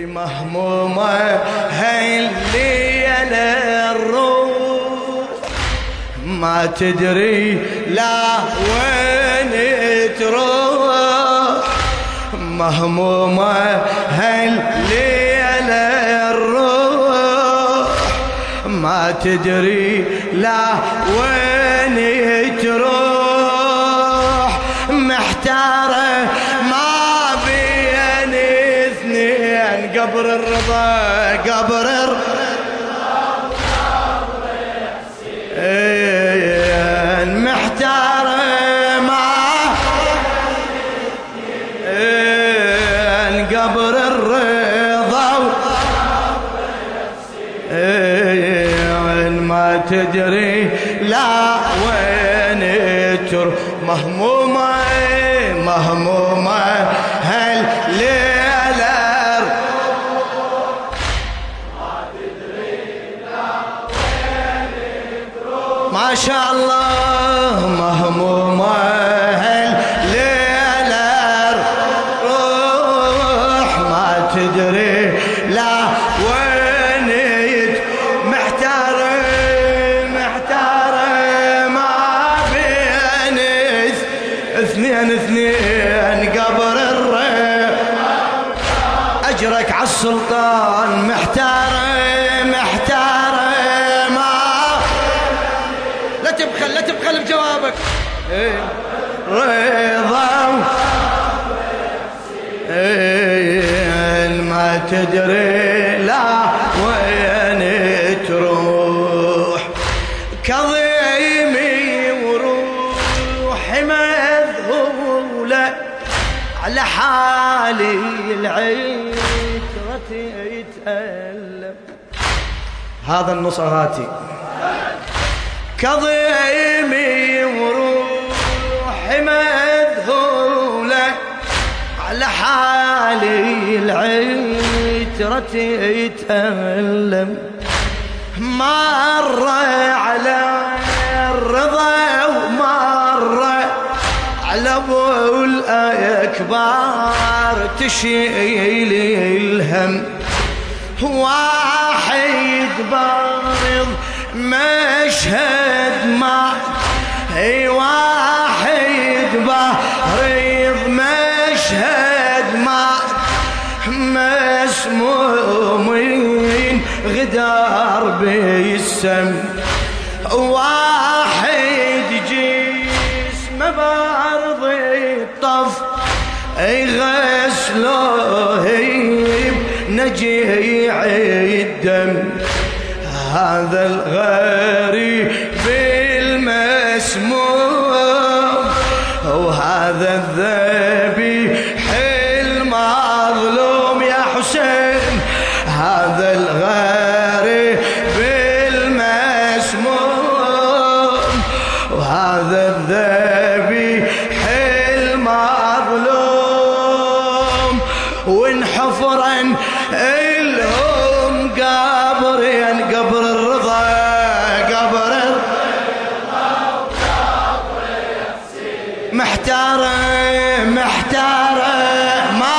مهمومة هالليلة الروح ما تدري لا وين تروح. مهمومة هالليلة الروح ما تدري لا وين تروح. محتارة ما بين اثنين قبر الرضا قبر محتارة ما قبر الرضا ما تدري لا وين تروح. مهمومة مهمومة هالليلة ما تدري لا وين تروح. ما شاء الله مهمومة هالليلة روح ما تدري لا وين محتارة محتارة ما بين اثنين قبر أجرك عالسلطان. محتارة محتارة ما لا تبخل بجوابك. رضا ما تدري لا وين تروح. كظيمي وروحي مذهولة على حالي العترة يتألم. هذا النصراتي. كظيمي وروحي مذهولة على حالي العترة يتألم. مر على الرضا ومر على ابو الاكبار تشيل الهم. واحد بارض مشهد ما واحد بارض مشهد ما مسمومين غدار بالسم. واحد جسمه بارض الطف يغسلوه بنجيع الدم. هذا الغريب المسموم وهذا الذبيح المظلوم يا حسين. هذا الغريب المسموم وهذا الذبيح المظلوم. وانحفرا الهم قبرين قبر الرضا قبر محتارة محتارة ما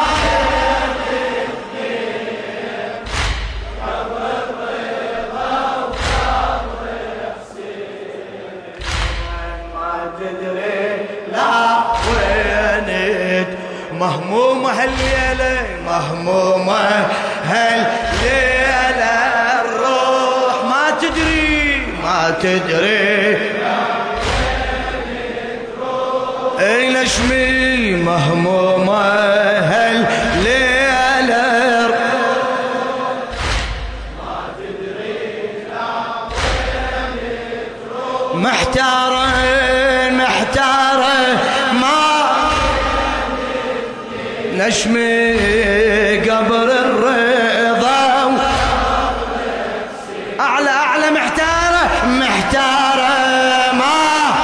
تدري لا وين. مهمومة هالليلة مهمومة هالليلة الروح ما تدري اي لشمي. مهمومة هالليلة ما تدري لا وين تروح. محتارة محتارة ما نشمي قبر الرضا أعلى أعلى. محتارة محتارة ما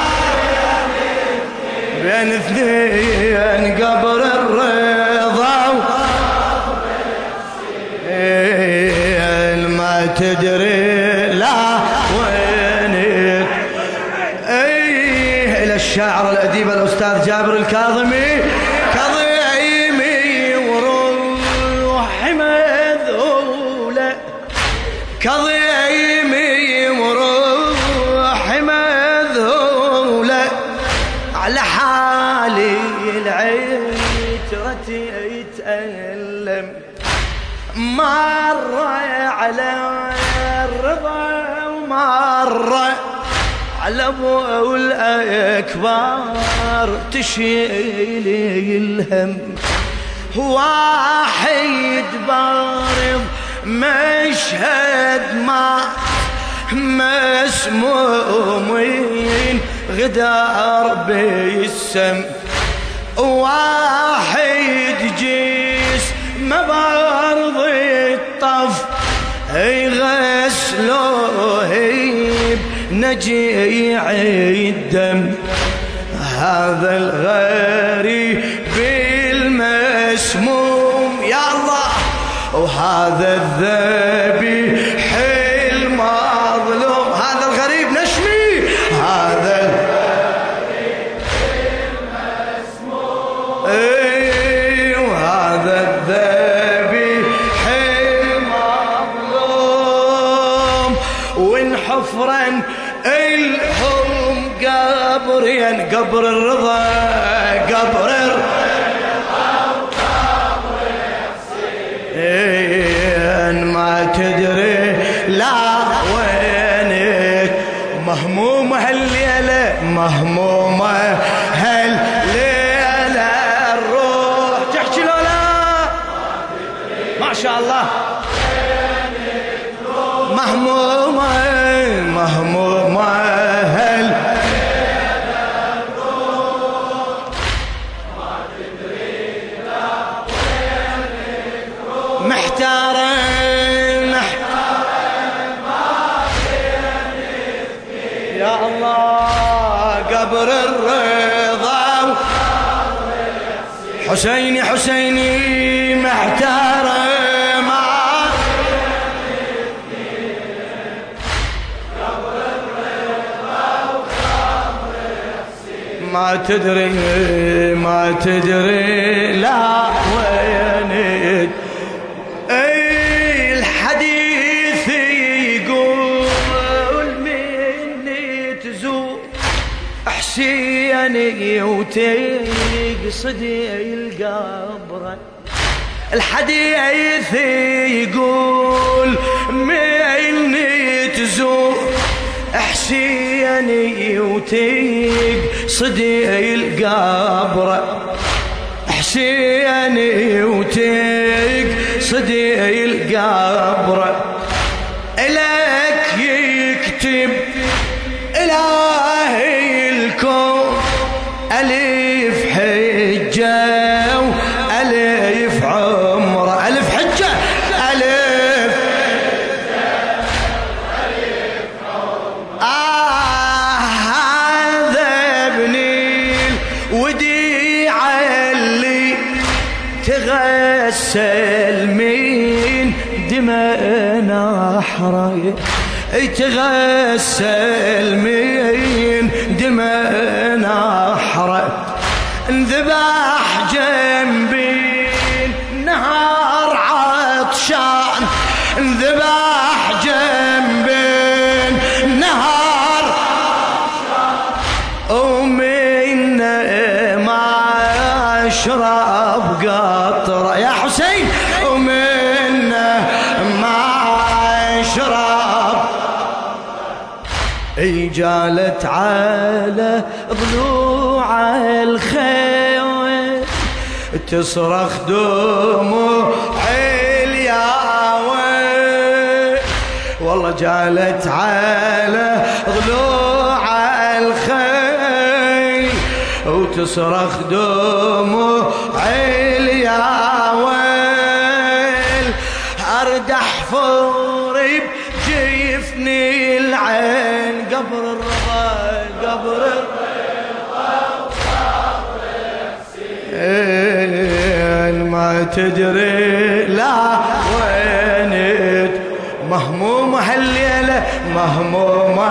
بين اثنين قبر الرضا ما تدري لا وين. إلى الشاعر الأديب الأستاذ جابر الكاظمي. كظيمي وروحي كظيمي وروحي مذهولة على حالي العترة يتألم مرة على الرضا ومرة على ابو الاكبر تشيلي الهم واحد بارض مشهد ما مسمومين غدار بالسم واحد جسم برض الطف يغسلوه بنجيع الدم هذا الغريب المسموم يا الله وهذا الذبيح المظلوم هذا الغريب نشمي هذا الغريب المسموم وهذا الذبيح المظلوم وإن حفرا الهم قبرين قبر الرضا قبر ما تدري لا وينك مهمومة هالليلة مهمومة هالليلة الروح تحكي لولا ما شاء الله مهمومة مهمومة هالليلة الروح ما تدري لا وينك محتارة يا الله قبر الرضا حسيني حسيني محتارة ما تدري ما تدري لا وينك اي الحديث يقول مني تزور حسيني وتقصدي القبر الحديث يقول مني تزور حسيني وتقصدي القبر حسيني وتقصدي القبر إلك يكتب إلهي الكون ألف حجة وألف عمره ألف حجة ألف هذا ابني الوديعة اللي تغسل من دماء نحره تغسل من دماء نحره انذبح جنبي نهار عطشان انذبح جنبي نهار عطشان ومن ما اشرب قطره يا حسين ومن ما اشرب جالت على ضلوع الخيل تصرخ دموع الياوي والله جالت على ضلوع الخيل وتصرخ دموع الياوي اردح فوري بجفني العين قبر الرضا قبر الرضا وقبر حسين ما تدري لا وينك مهمومة هالليلة مهمومة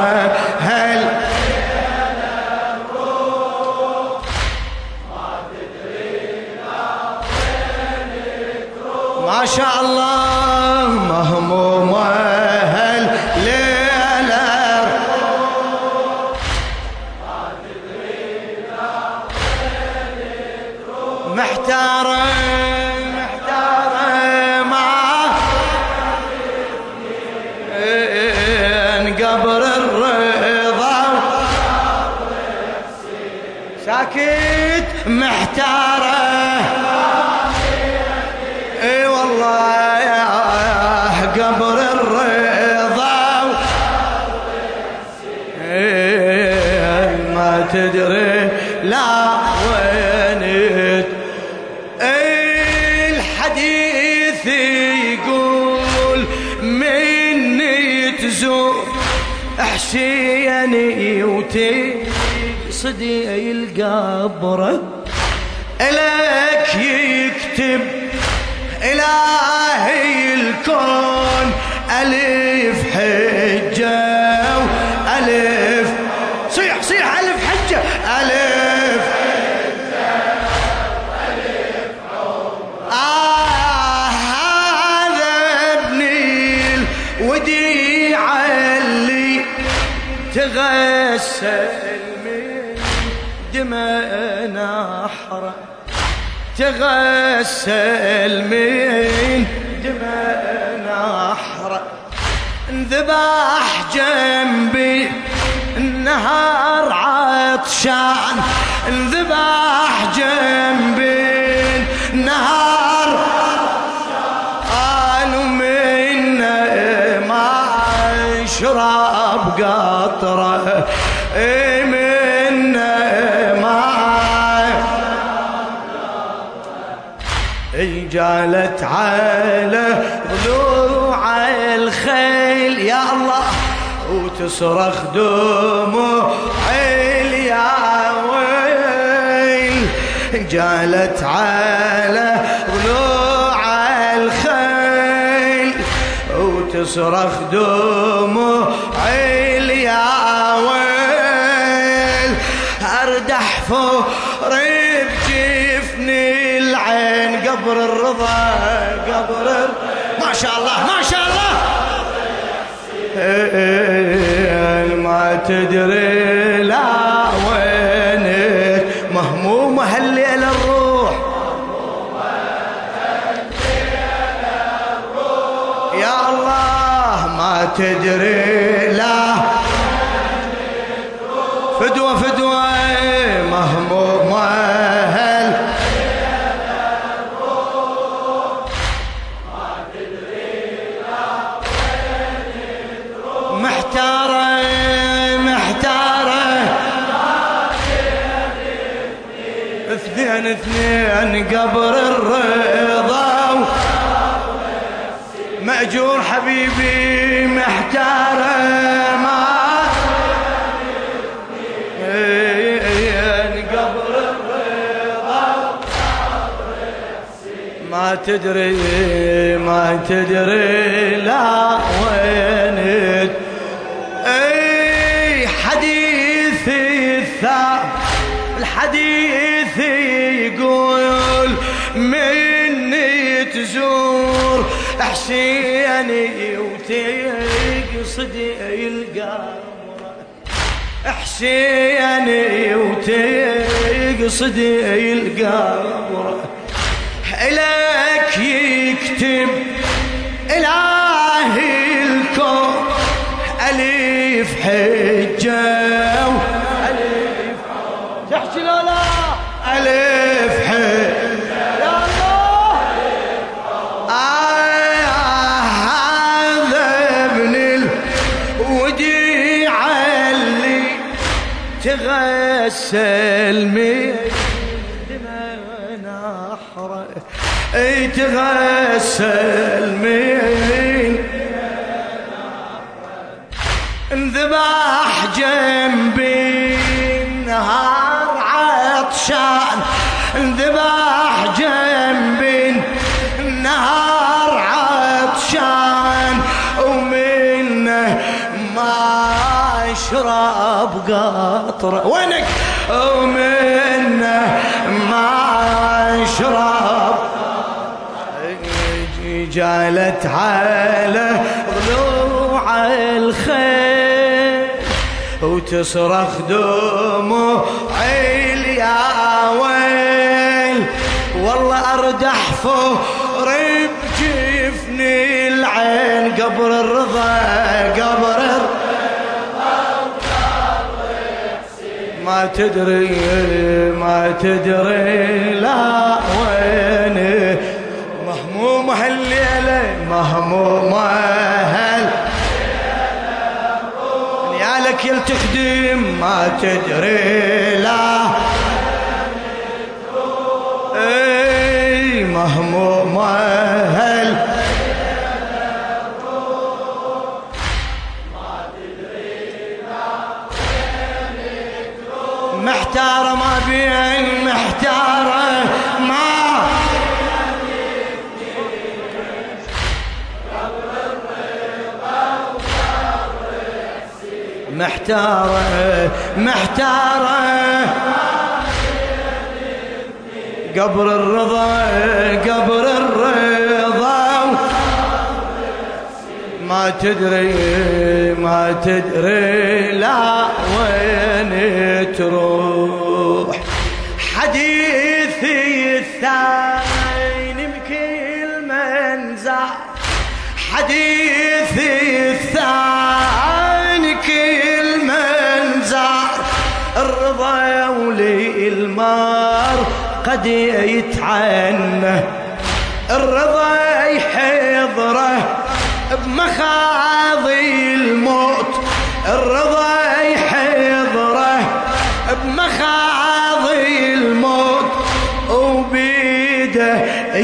هالليلة الروح ما تدري لا وينك روح ما شاء الله مهمومة محتارة مع قبر الرضا ساكت محتارة اي والله يا قبر الرضا ما تدري لا وينت الحديث يقول مني تزور حسيني وتقصدي القبر إلك يكتب إلهي الكون ألف حجة وألف صيح ألف حجة ألف حجة وألف عمر هذا ابني الوديعة اللي تغسل من دماء نحره تغسل من دماء نحره انذبح جنبي النهار عطشان انذبح جنبي النهار قالوا منا ما اشرب قطره منا ما جالت على ضلوع الخيل يا الله وتصرخ دموع يا ويل جالت على ضلوع الخيل وتصرخ دموع يا ويل اردح فوق بجفني العين قبر الرضا قبر ما شاء الله ما شاء الله ما تدري لا وينك مهمومة هالليلة الروح يا الله ما تدري لا فدوة مهمومة اثنين قبر الرضا مأجور حبيبي محتارة ما قبر الرضا ما تدري لا وينت اي حديثي الحديث يقول مني تزور حسيني وتقصدي القبر حسيني وتقصدي القبر إلك يكتب إلهي الكون ألف حجة وألف تحكي لا ألف حجة يا الله هذا ابن الوديعة اللي تغسل من دماء نحره تغسل من انذبح جنبي النهار عطشان انذبح جنبي النهار عطشان ومنه ما اشرب قطره وينك ومنه ما اشرب جالت على ضلوع الخيل وتصرخ دموع يا ويل والله أردح فور بجفني العين قبر الرضا قبر الرضا ما تدري لا وين مهمومة هالليلة مهمومة نيالك يلتخدم ما تدري لا اي مهمومة محتارة ما بين محتارة ما محتارة قبر الرضا قبر الرضا ما تدري لا وين تروح حديثي الثاني بكل منزع حديثي الثاني كل منزع الرضا ولي المار قد يتعنى الرضا يحضره بمخاضي الموت الرضا يحضره بمخاضي الموت وبيده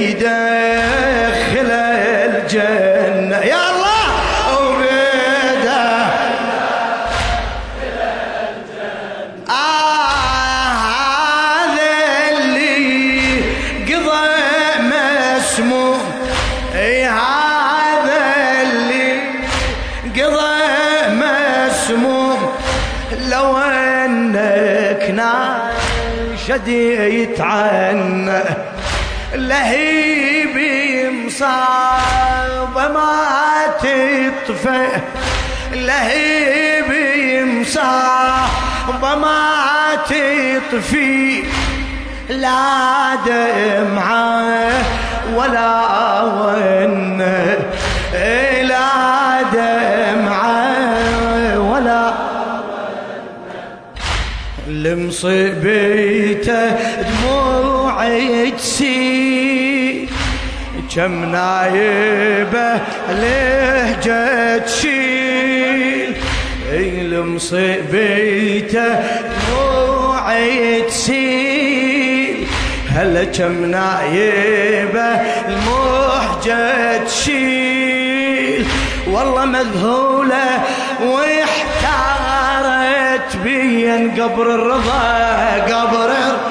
يدخل الجنة يا الله وبيده هذا اللي قضى مسموم هذا اللي قضى مسموم لو انك ناشد يتعنى لهيب مصاب ما تطفى لهيب مصاب ما تطفي لا دمعة ولا ون لا دمعة ولا لمصيبته دموعي تسيل كم نايبه لهجة تشيل لمصيبته دموعي تسيل هلا كم نايبه المهجة تشيل والله مذهولة واحتارت بين قبر الرضا قبر الرضا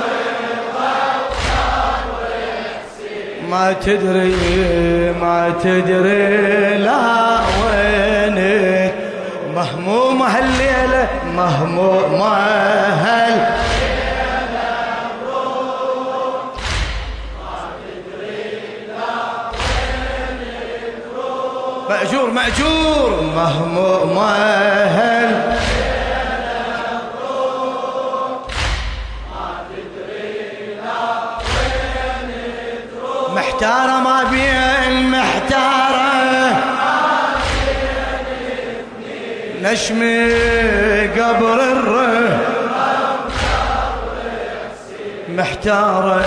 ما تدري لا وين مهمومة هالليلة مهمومة مأجور مهمومة محتارة ما بين محتارة نشمي قبر محتارة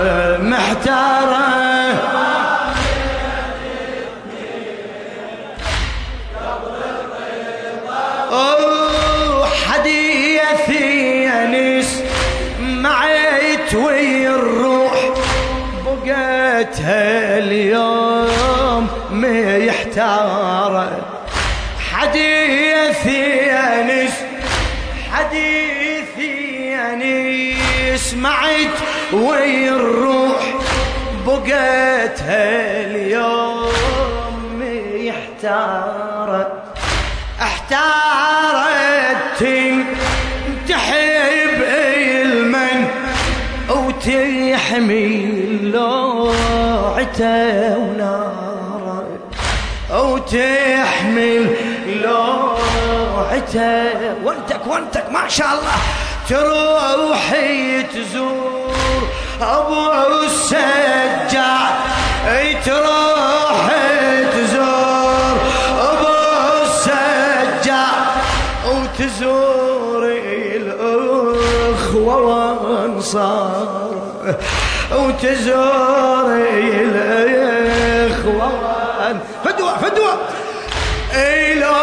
حديثي أنس معيت ويا الروح بقيتها اليوم محتارة حديثي أنس معيت ويا الروح بقيتها اليوم محتارة احتارت تحب المن وتحمي لوعته وناره وتحمل لوعته وانتك ما شاء الله تروحي تزور ابو السجاد تروح تزور ابو السجاد وتزور الاخوه وانصار وتزور الاخوه فدوه فدوه لو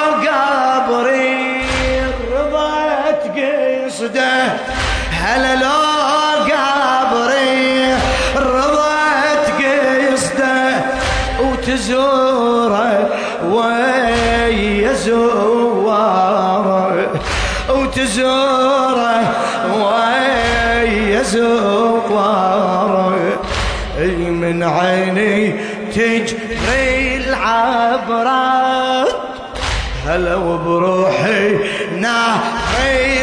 قبري رضت قصده هلا لو قبري رضت قصده وتزوره ويا زواره وتزوره ويا زواره من عيني تجري العبرات هلا وبروحي ناحي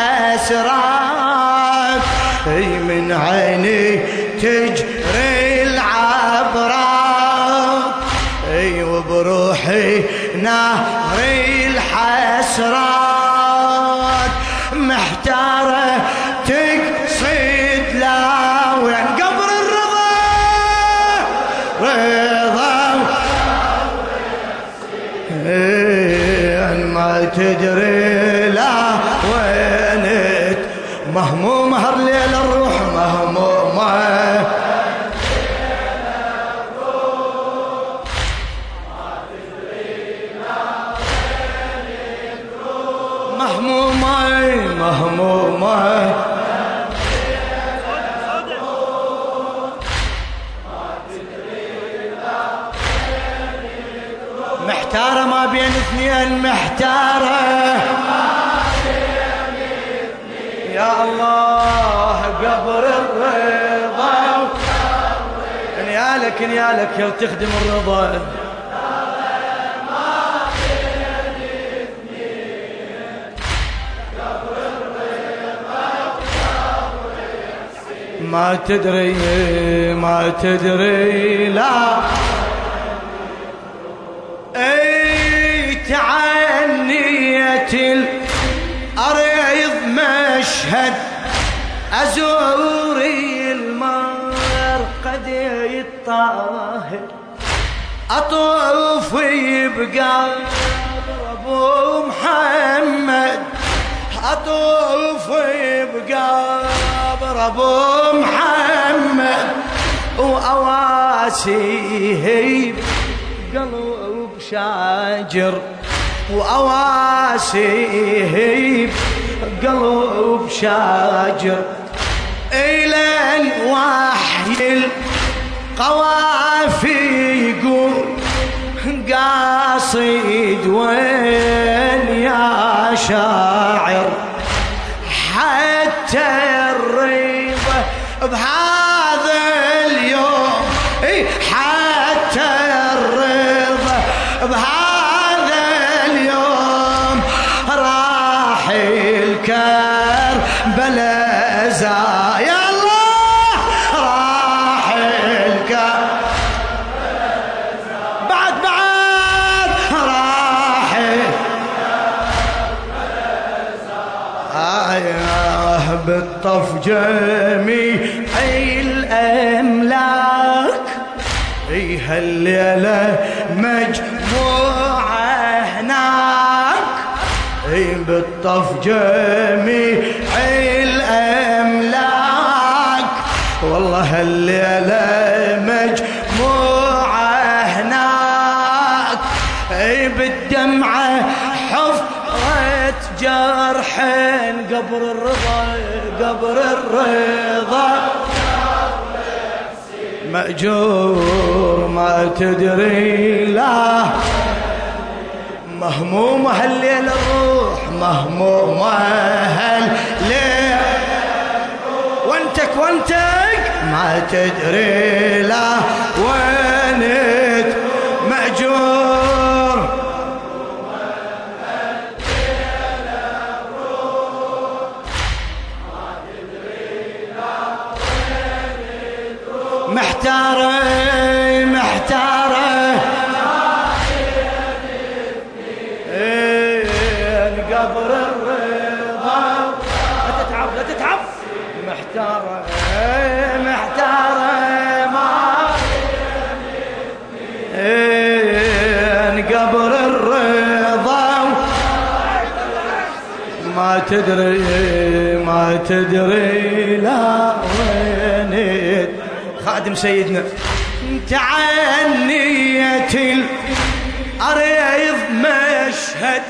الحسرات من عيني تجري العبرات وبروحي ناحي الحسرات محتارة تقصد لا وين قبر الرضا رضا ما تدري لا وينت مهموم هر ليل الروح مهمومة مهمومة مهمومة محتارة ما بين اثنين محتارة يا الله قبر الرضا نيالك نيالك تخدم الرضا ما تدري لا تعنيت الأرض مشهد أزوري المرقد الطاهر أطوف بقبر أبو محمد أطوف بقبر أبو محمد وأواسيه قلب شاجر وأواسيه قلب شاجر إلى الوحي القوافي يقول قاصد وين يا شاعر حتى الريبة بهذا اليوم حتى الرضا بهذا اليوم راح الكربلاء يا الله راح الكربلاء بعد راح الكربلاء بالطف جميع الأملاك هالليلة مجموعة هناك بالطف جميع الأملاك والله هالليلة مجموعة هناك بالدمعة حفرة جرح قبر الرضا مأجور ما تدري لا مهمومة هالليل الروح مهمومة هالليل وانتك ما تدري لا وينت مأجور محتارة قبر الرضا لا تتعب محتارة تدري لا وين خادم سيدنا تعنية الأريض مشهد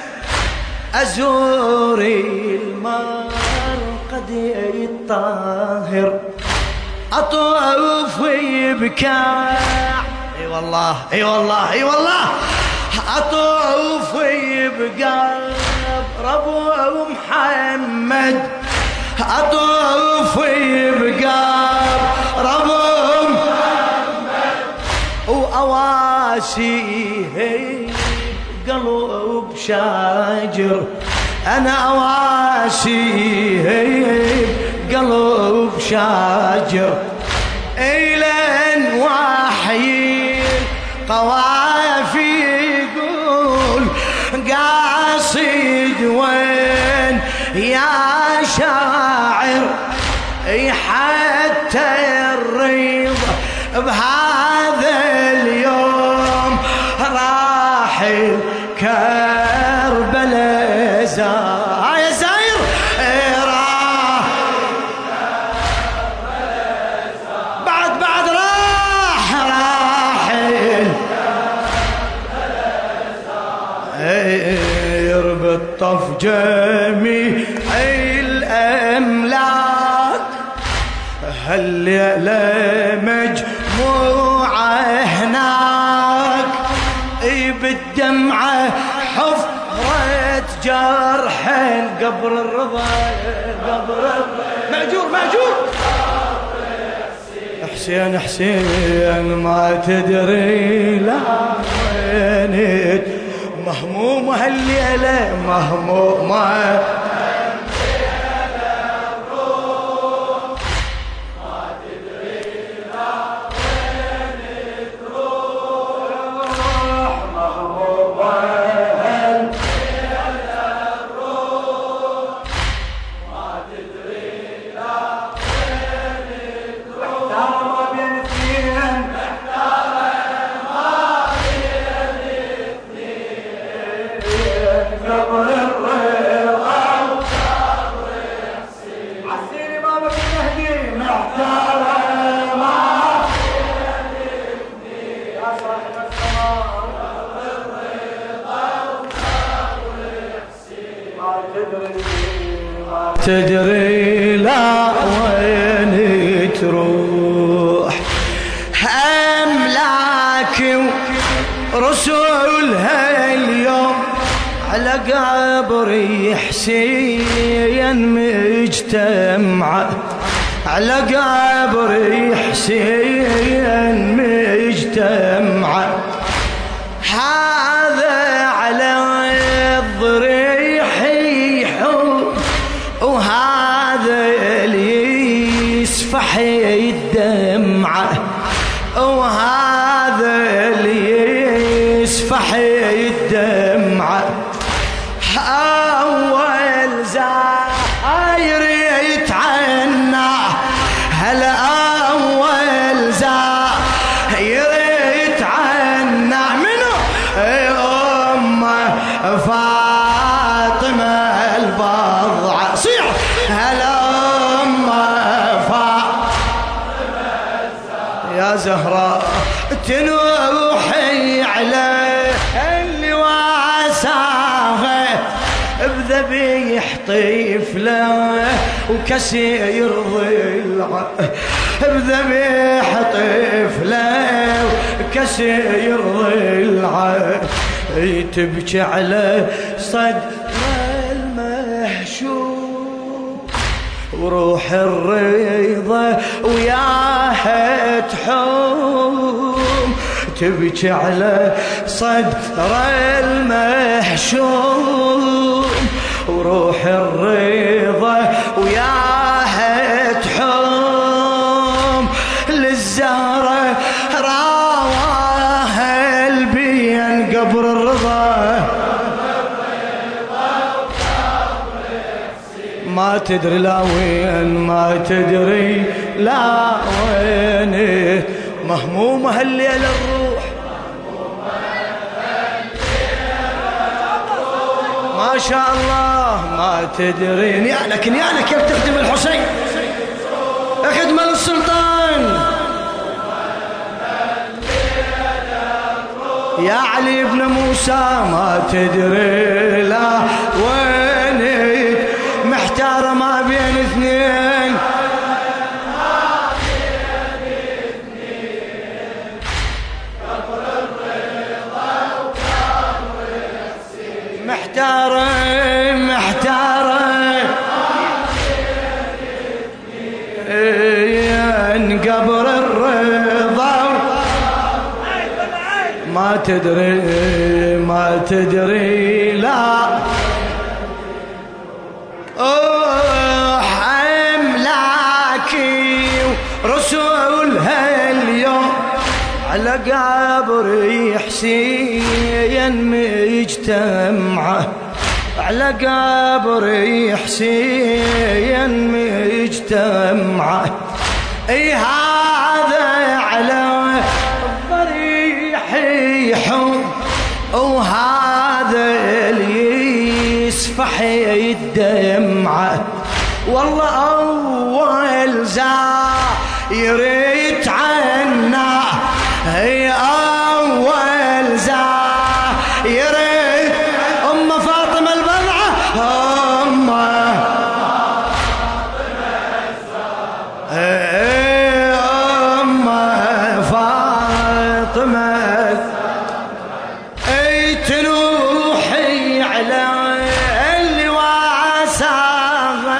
أزوري المرقد الطاهر أطوف بكاع اي والله اي والله اي والله أطوف بقلب أبو محمد أطوف بقلب أبو محمد وأواسيه قلب شاجر أنا أواسيه قلب شاجر إلين وحي قوافي يقول قاصد وين يا شاعر حتى الريض بهذا اليوم راحل كربلاء يا زاير بعد راحل يربط جميع الأملاك هالليلة مجموعة هناك بالدمعة حفرة جرح قبر الرضا مأجور حسين ما تدري لا وينت مهموم هالليلة مهمومة تدري لا وين تروح أملاك ورسولها اليوم على قبري حسين مجتمعة على قبري حسين مجتمعة هذا على الضريح يحوم وهذا اللي يسفح الدمعة وهذا اللي يسفح الدمعة أول زاير يتعنى هلا أول زاير يتعنى منو أمه فاطمة البضعة صيح هلا أمه فاطمة يا زهراء تنوحي على اللي واساها بذبيح طفله وكسير ضلعه بذبيح طفله وكسير ضلعه تبكي على صدر المهشوم وروح الرضا وياها تحوم تبكي على صدر المحشوم وروح الرضا وياها تحوم للزهرة راواها البين قبر الرضا ما تدري لا وين ما تدري لا وين مهمومة هالليلة الروح ما ما شاء الله ما تدرين يا لك كيف تخدم الحسين، خدمة للسلطان يا علي بن موسى. ما تدري لا وينك محتار ما بين اثنين، محتارة قبر الرضا. ما تدري لا حملاكي رسولها اليوم على قبر حسين مجتمعة، على قبر حسين مجتمعة. اي هذا على الضريح يحوم، وهذا اللي يسفح الدمعة. والله أول زاير يتعنى، هي أول زاير أم فاطمة البضعة، أم فاطمة. اي تنوحي على اللي واساها،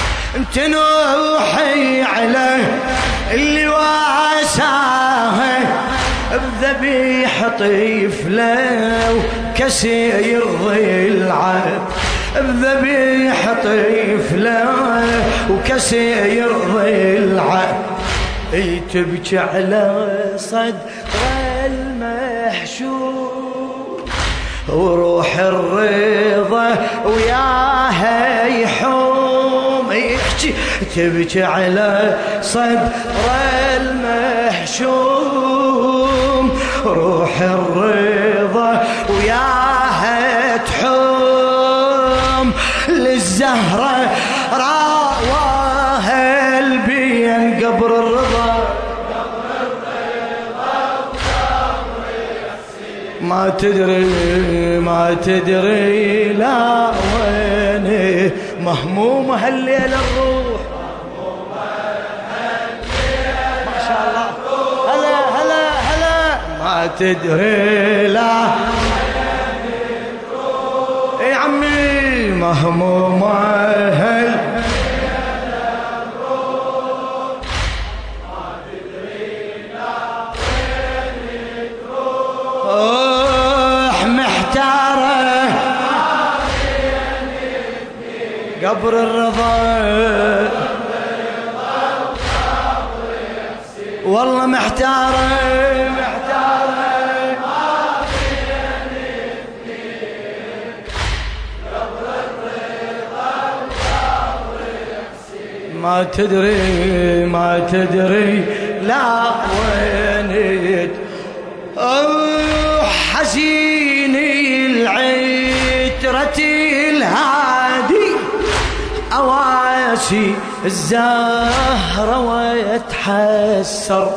تنوحي على اللي واساها، بذبيح طفله وكسير ضلعه، بذبيح طفله وكسير ضلعه. اي تبكي على صدر المحشور، وروح الرضا وياها يحوم. يحكي تبكي على صدر المحشوم، روح الرضا وياها تحوم. للزهرة راواها البين قبر الرضا. ما تدري لا وينه مهمومة هالليلة الروح. ما شاء الله هلا ما تدري لا يا عمي مهمومة قبر الرضا. والله محتارة ما تدري لا وينت. حزيني العترة الهادي، أواسي الزهرة ويتحسر،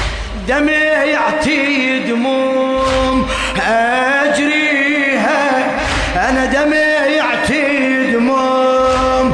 دمعتي دموم أجريها، أنا دمعتي دموم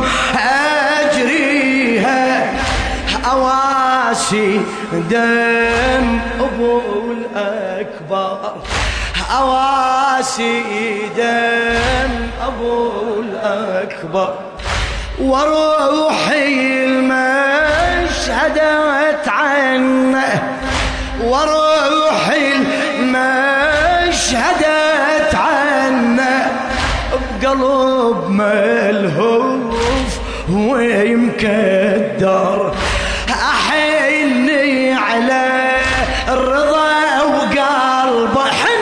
أجريها. أواسي دم أبو الأكبر، أواسي دم أبو الأكبر. وروحي المشهد عنه، وروحي المشهد عنه، بقلب ملهوف ويمكدر. أحني على الرضا وقلب حن،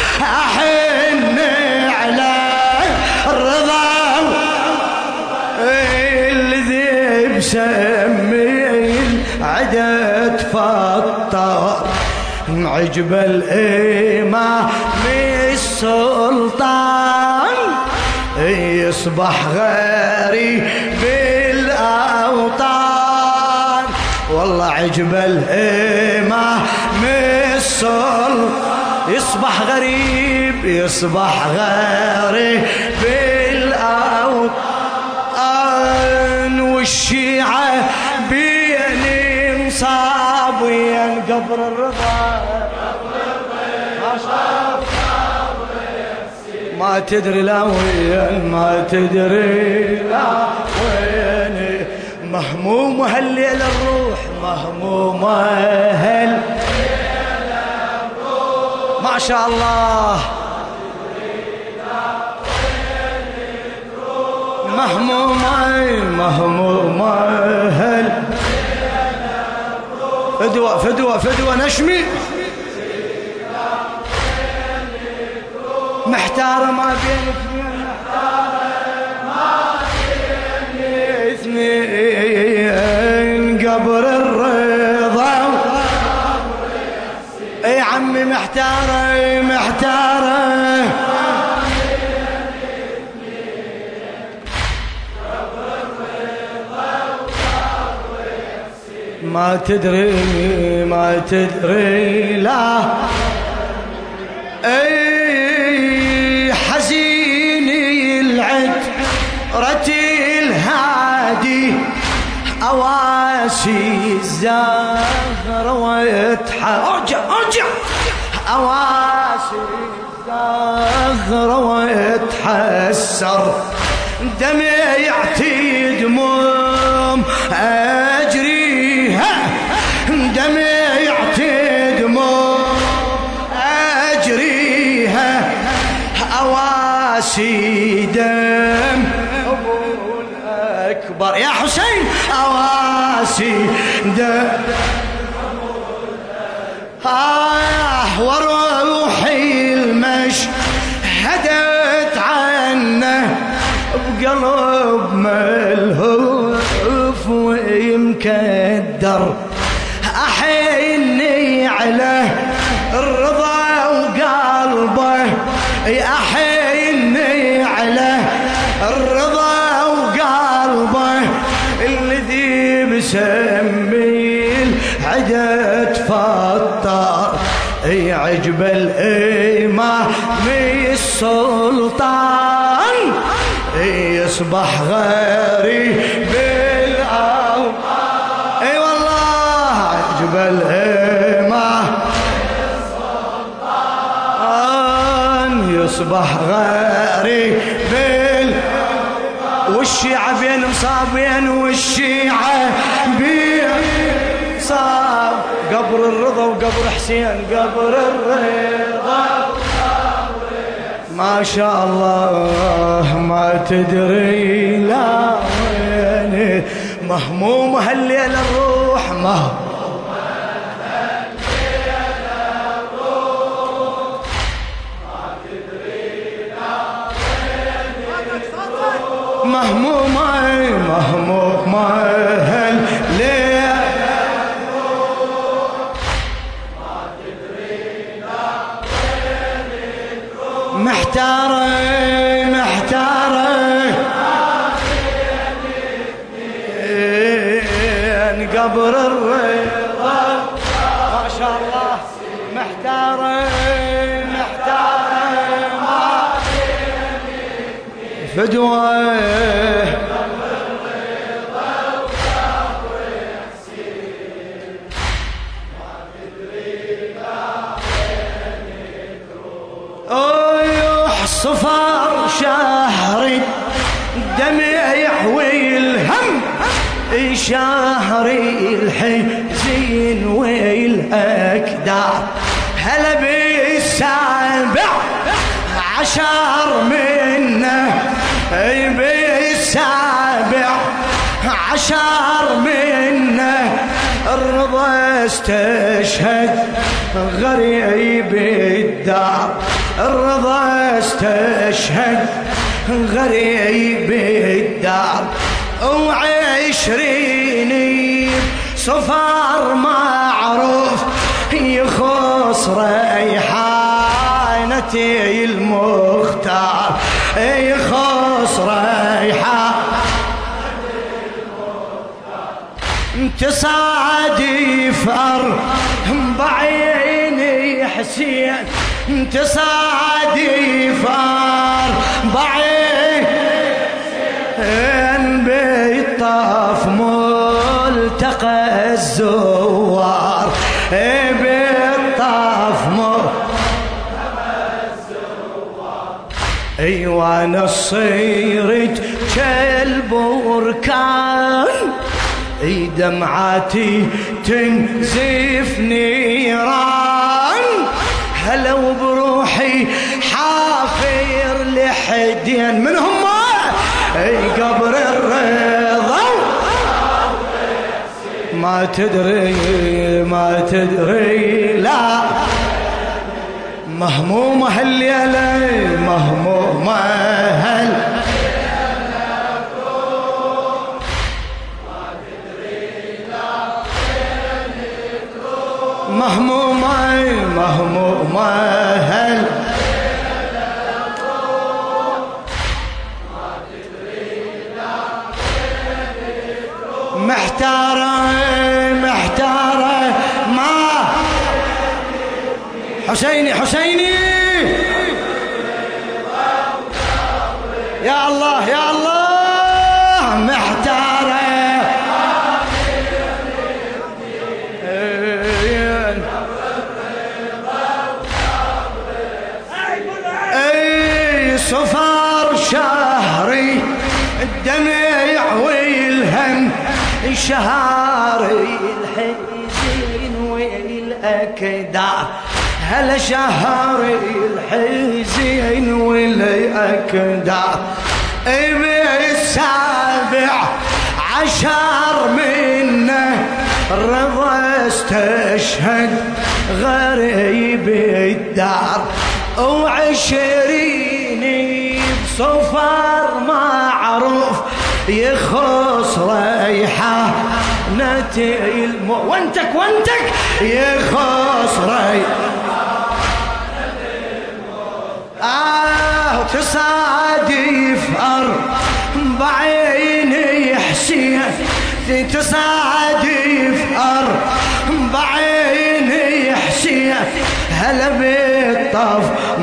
أحني على الرضا الذي بسمي العدد فطر. عجب الإمام السلطان يصبح غريب بالأوطان. والله عجب الإمام السلطان يصبح غريب، يصبح غريب بالأوطان. والشيعة بين مصابين قبر الرضا ما تدري لا وين، ما تدري لا وين. مهموم هالليل الروح، مهموم هالليل ما شاء الله. مهموم مهموم هل فدوة فدوة فدوة نشمي محتار ما بين اثنين، اثنين قبر الرضا. اي عمي محتارة محتارة ما تدري ما تدري لا. اي حزيني العترة الهادي اواسي الزهر ارجع ارجع اواسي الزهر واتحسر دمعتي دموم اجريها، دمعتي دموم اجريها اواسي دم ابو الاكبر يا حسين اواسي دم وروحي المشهدت عنه بقلب ملهوف ومكدر احيني على الرضا وقلبه، احيني على الرضا وقلبه الذي بسمي العدد فطر. عجب الإمام السلطان يصبح غريب بالأوطان. اي والله عجب الإمام السلطان يصبح غريب والشيعة بين مصابين، والشيعة بين صاب قبر الرضا وقبر حسين قبر الرضا ما شاء الله ما تدري لا وين. مهموم هالليل الروح مهموم هالليل الروح ما تدري لا وين. مهموم مهموم هالليل محتارة محتارة قبر الرضا ما شاء الله محتارة محتارة فدوة صفار شهر الدمع يحوي الهم، شهر الحزين والأكدار. هلا بالسابع عشر منه، بالسابع عشر منه الرضا استشهد غريب الدار. الرضا استشهد غريب الدار. وعشرين صفار معروف يخص ريحانتي المختار، يخص تصادف أربعين حسين تصادف أربعين بالطاف ملتقى الزوار بالطاف ملتقى الزوار ايوان الصيرت كالبركان اي دمعاتي تنزف نيران هلا وبروحي حافر لحدين من هم اي قبر الرضا ما تدري لا مهمومة هالليلة مهمومة مهمومة محتارة ما حسيني يا الله محتارة صفار شهري الدمع والهم شهري الحزين والأكدار هلا شهري الحزين والأكدار بالسابع عشر منه رضا استشهد غريب الدار وعشرين بصفر معروف يخص ريحة نتي وانتك يخص ريحة تصادف أربعين حسين تصادف أربعين حسين هلا بالطف